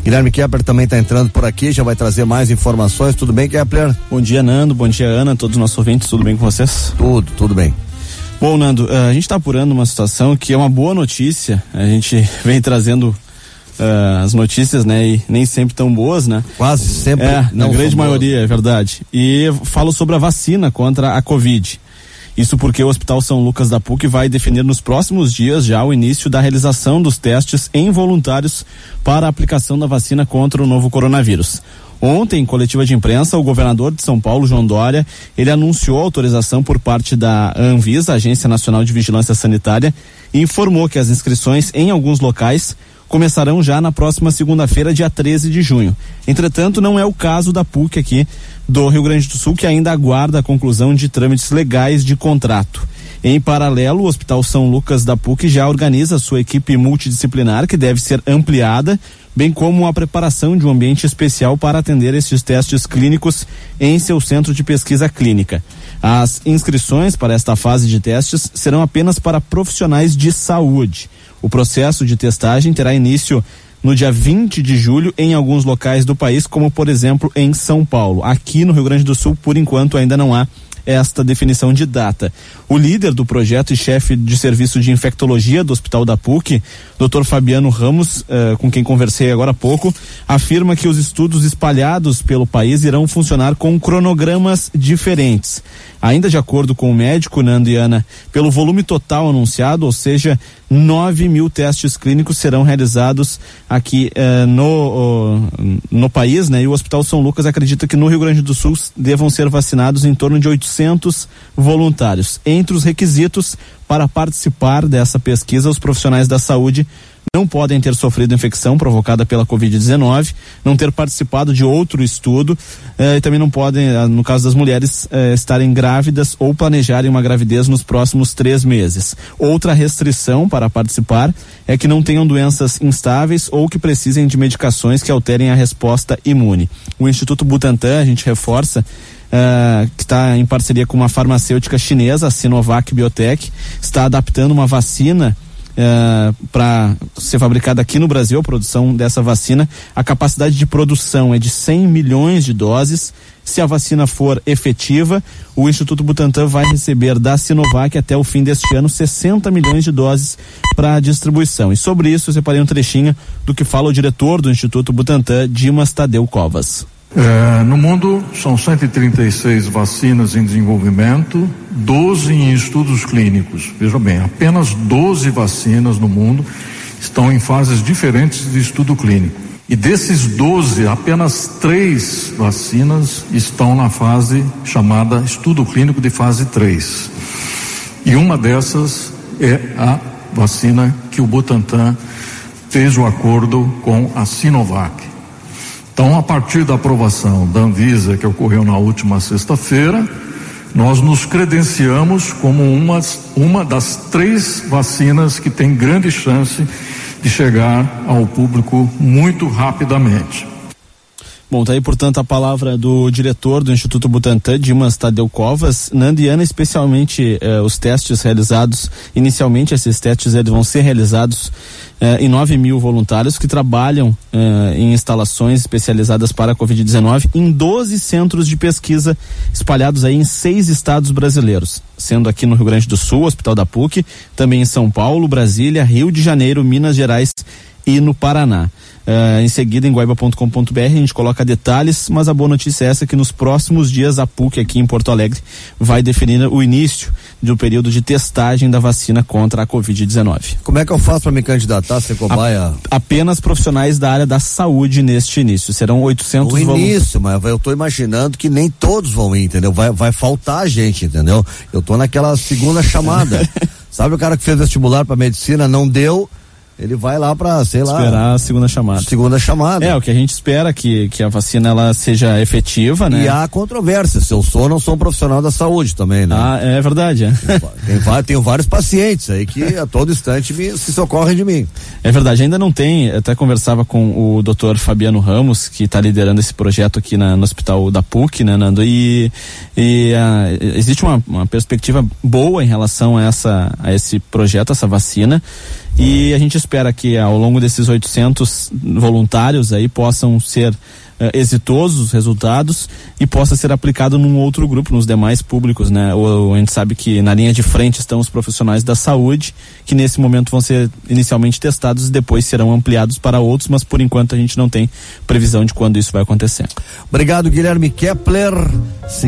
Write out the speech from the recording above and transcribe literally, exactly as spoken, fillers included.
Guilherme Kepler também está entrando por aqui, já vai trazer mais informações. Tudo bem, Kepler? Bom dia, Nando, bom dia, Ana, todos os nossos ouvintes, tudo bem com vocês? Tudo, tudo bem. Bom, Nando, a gente está apurando uma situação que é uma boa notícia, a gente vem trazendo Uh, as notícias, né, e nem sempre tão boas, né? Quase sempre. É, não na grande boas. maioria, é verdade. E falo sobre a vacina contra a Covid. Isso porque o Hospital São Lucas da P U C vai definir nos próximos dias já o início da realização dos testes em voluntários para a aplicação da vacina contra o novo coronavírus. Ontem, em coletiva de imprensa, o governador de São Paulo, João Dória, ele anunciou a autorização por parte da Anvisa, Agência Nacional de Vigilância Sanitária, e informou que as inscrições em alguns locais começarão já na próxima segunda-feira, dia treze de junho. Entretanto, não é o caso da P U C aqui do Rio Grande do Sul, que ainda aguarda a conclusão de trâmites legais de contrato. Em paralelo, o Hospital São Lucas da P U C já organiza sua equipe multidisciplinar, que deve ser ampliada, bem como a preparação de um ambiente especial para atender esses testes clínicos em seu centro de pesquisa clínica. As inscrições para esta fase de testes serão apenas para profissionais de saúde. O processo de testagem terá início no dia vinte de julho em alguns locais do país, como por exemplo em São Paulo. Aqui no Rio Grande do Sul, por enquanto, ainda não há esta definição de data. O líder do projeto e chefe de serviço de infectologia do Hospital da P U C, doutor Fabiano Ramos, uh, com quem conversei agora há pouco, afirma que os estudos espalhados pelo país irão funcionar com cronogramas diferentes. Ainda de acordo com o médico, Nando e Ana, pelo volume total anunciado, ou seja, nove mil testes clínicos serão realizados aqui uh, no, uh, no país, né? E o Hospital São Lucas acredita que no Rio Grande do Sul devam ser vacinados em torno de oitocentos voluntários. Entre os requisitos para participar dessa pesquisa, os profissionais da saúde não podem ter sofrido infecção provocada pela covid dezenove, não ter participado de outro estudo eh, e também não podem, no caso das mulheres, eh, estarem grávidas ou planejarem uma gravidez nos próximos três meses. Outra restrição para participar é que não tenham doenças instáveis ou que precisem de medicações que alterem a resposta imune. O Instituto Butantan, a gente reforça, Uh, que está em parceria com uma farmacêutica chinesa, a Sinovac Biotech, está adaptando uma vacina uh, para ser fabricada aqui no Brasil, a produção dessa vacina. A capacidade de produção é de cem milhões de doses. Se a vacina for efetiva, o Instituto Butantan vai receber da Sinovac até o fim deste ano sessenta milhões de doses para distribuição. E sobre isso eu separei um trechinho do que fala o diretor do Instituto Butantan, Dimas Tadeu Covas. É, no mundo são cento e trinta e seis vacinas em desenvolvimento, doze em estudos clínicos. Veja bem, apenas doze vacinas no mundo estão em fases diferentes de estudo clínico. E desses doze, apenas três vacinas estão na fase chamada estudo clínico de fase três. E uma dessas é a vacina que o Butantan fez o acordo com a Sinovac. Então, a partir da aprovação da Anvisa, que ocorreu na última sexta-feira, nós nos credenciamos como uma, uma das três vacinas que tem grande chance de chegar ao público muito rapidamente. Bom, tá aí, portanto, a palavra do diretor do Instituto Butantan, Dimas Tadeu Covas. Nando e Ana, especialmente eh, os testes realizados, inicialmente esses testes eles vão ser realizados eh, em nove mil voluntários que trabalham eh, em instalações especializadas para a covid dezenove em doze centros de pesquisa espalhados aí em seis estados brasileiros, sendo aqui no Rio Grande do Sul, Hospital da P U C, também em São Paulo, Brasília, Rio de Janeiro, Minas Gerais e no Paraná. Uh, em seguida, em guaiba ponto com ponto b r, a gente coloca detalhes, mas a boa notícia é essa, que nos próximos dias a P U C aqui em Porto Alegre vai definir o início do período de testagem da vacina contra a covid dezenove. Como é que eu faço para me candidatar, ser cobaia? A, apenas profissionais da área da saúde neste início, serão oitocentos No início, mas eu tô imaginando que nem todos vão ir, entendeu? Vai, vai faltar gente, entendeu? Eu tô naquela segunda chamada. Sabe o cara que fez vestibular para medicina, não deu, ele vai lá para, sei lá, esperar a segunda chamada. Segunda chamada. É, o que a gente espera que, que a vacina ela seja efetiva, né? E há controvérsia, se eu sou ou não sou um profissional da saúde também, né? Ah, é verdade, é. Tem, tem, tenho vários pacientes aí que a todo instante me, se socorrem de mim. É verdade, ainda não tem, até conversava com o doutor Fabiano Ramos, que está liderando esse projeto aqui na, no hospital da P U C, né, Nando? E, e a, existe uma, uma perspectiva boa em relação a, essa, a esse projeto, essa vacina. e a gente espera que ao longo desses oitocentos voluntários aí possam ser Uh, exitosos os resultados e possa ser aplicado num outro grupo, nos demais públicos, né? O, a gente sabe que na linha de frente estão os profissionais da saúde, que nesse momento vão ser inicialmente testados e depois serão ampliados para outros, mas por enquanto a gente não tem previsão de quando isso vai acontecer. Obrigado, Guilherme Kepler.